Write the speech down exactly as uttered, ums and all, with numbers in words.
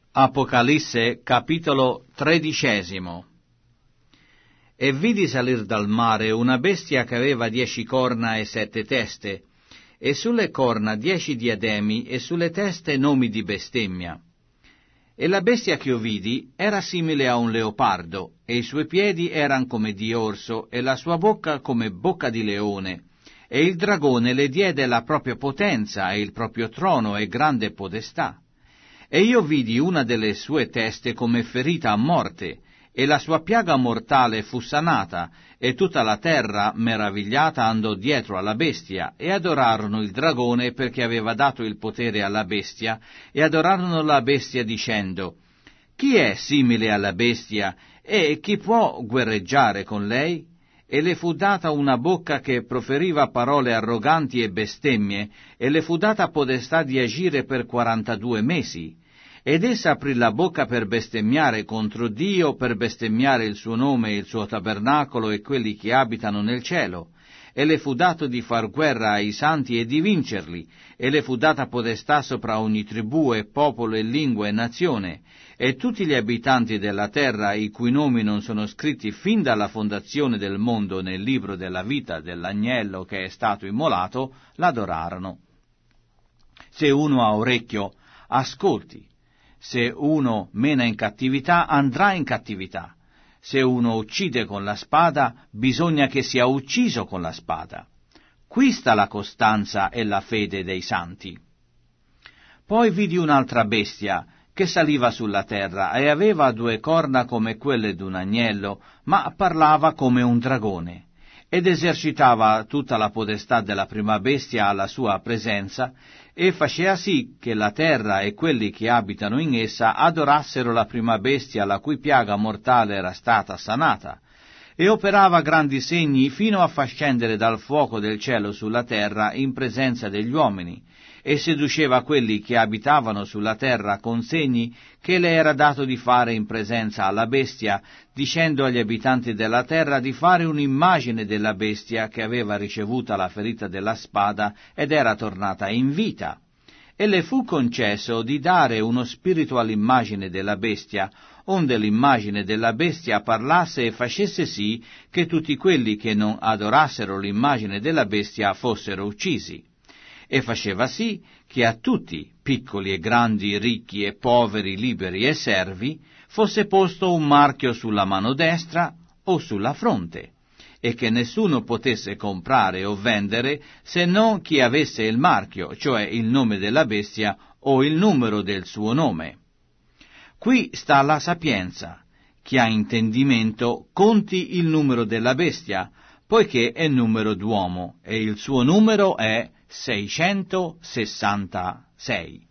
Apocalisse capitolo tredicesimo. E vidi salir dal mare una bestia che aveva dieci corna e sette teste, e sulle corna dieci diademi, e sulle teste nomi di bestemmia. E la bestia che io vidi era simile a un leopardo, e i suoi piedi eran come di orso, e la sua bocca come bocca di leone. E il dragone le diede la propria potenza, e il proprio trono e grande podestà. E io vidi una delle sue teste come ferita a morte, e la sua piaga mortale fu sanata, e tutta la terra, meravigliata, andò dietro alla bestia, e adorarono il dragone perché aveva dato il potere alla bestia, e adorarono la bestia dicendo: chi è simile alla bestia, e chi può guerreggiare con lei? E le fu data una bocca che proferiva parole arroganti e bestemmie, e le fu data potestà di agire per quarantadue mesi. Ed essa aprì la bocca per bestemmiare contro Dio, per bestemmiare il suo nome e il suo tabernacolo e quelli che abitano nel cielo. E le fu dato di far guerra ai santi e di vincerli, e le fu data potestà sopra ogni tribù e popolo e lingua e nazione. E tutti gli abitanti della terra, i cui nomi non sono scritti fin dalla fondazione del mondo nel libro della vita dell'agnello che è stato immolato, l'adorarono. Se uno ha orecchio, ascolti. Se uno mena in cattività, andrà in cattività. Se uno uccide con la spada, bisogna che sia ucciso con la spada. Qui sta la costanza e la fede dei santi. Poi vidi un'altra bestia che saliva sulla terra e aveva due corna come quelle d'un agnello, ma parlava come un dragone, ed esercitava tutta la potestà della prima bestia alla sua presenza, e faceva sì che la terra e quelli che abitano in essa adorassero la prima bestia la cui piaga mortale era stata sanata, e operava grandi segni fino a far scendere dal fuoco del cielo sulla terra in presenza degli uomini, e seduceva quelli che abitavano sulla terra con segni che le era dato di fare in presenza alla bestia, dicendo agli abitanti della terra di fare un'immagine della bestia che aveva ricevuta la ferita della spada ed era tornata in vita. E le fu concesso di dare uno spirito all'immagine della bestia, onde l'immagine della bestia parlasse e facesse sì che tutti quelli che non adorassero l'immagine della bestia fossero uccisi. E faceva sì che a tutti, piccoli e grandi, ricchi e poveri, liberi e servi, fosse posto un marchio sulla mano destra o sulla fronte, e che nessuno potesse comprare o vendere se non chi avesse il marchio, cioè il nome della bestia o il numero del suo nome. Qui sta la sapienza. Chi ha intendimento conti il numero della bestia, poiché è numero d'uomo, e il suo numero è seicentosessantasei.